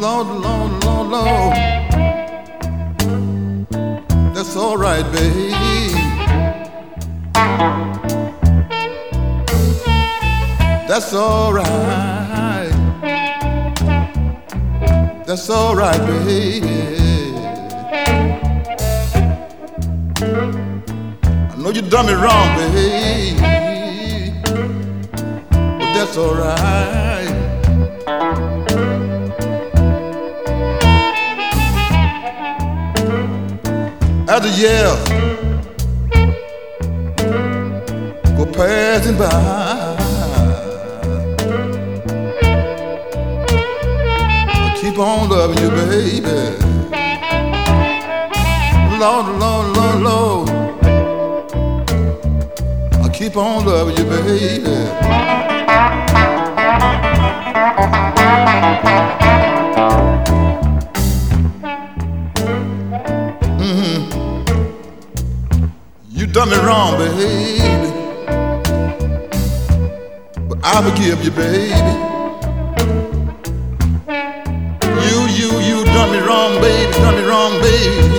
Lord, Lord, Lord, Lord. That's all right, babe. That's all right. That's all right, babe. I know you done me wrong, babe, but that's all right. As the years go passing by, I keep on loving you, baby. Lord, Lord, Lord, Lord, I keep on loving you, baby. You done me wrong, baby, but I forgive you, baby. You done me wrong, baby, done me wrong, baby.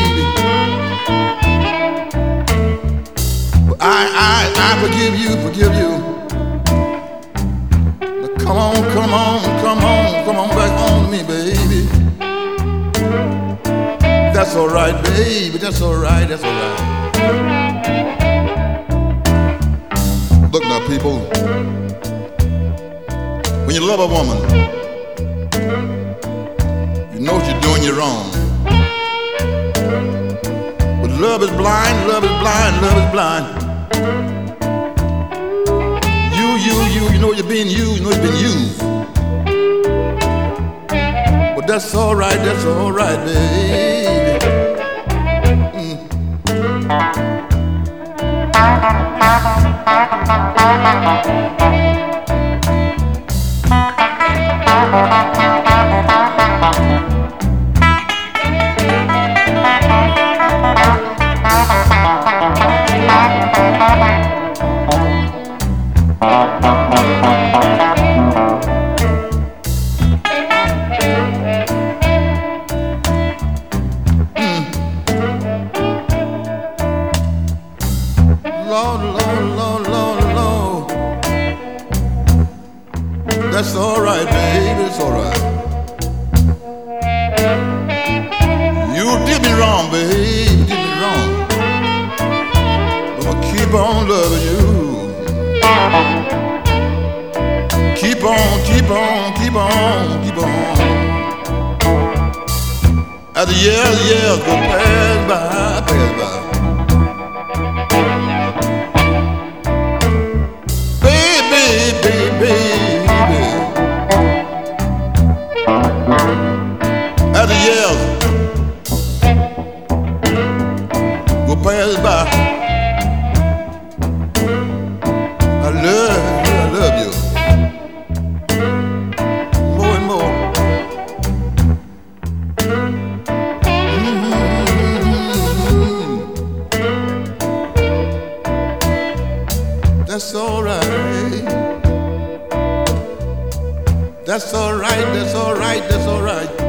But I forgive you, forgive you. Now come on, come on, come on, come on back home to me, baby. That's all right, baby, that's all right, that's all right. Look now, people, when you love a woman, you know what you're doing, you're wrong. But love is blind, love is blind, love is blind. You know you're being used, you know you're being used. But that's all right, baby. Lord, Lord, Lord, Lord, Lord. That's all right, baby, it's all right. You did me wrong, baby, you did me wrong. But I'll keep on loving you. Keep on, keep on, keep on, keep on. As the years go pass by, pass by. Baby, as the years go pass by, I love you more and more. That's all right. That's all right, that's all right, that's all right.